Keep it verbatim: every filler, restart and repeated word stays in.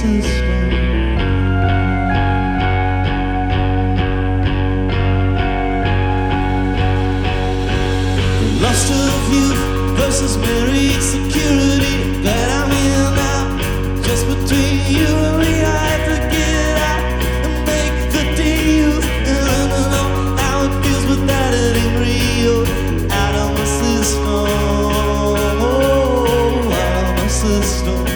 system. The lust of youth versus married success.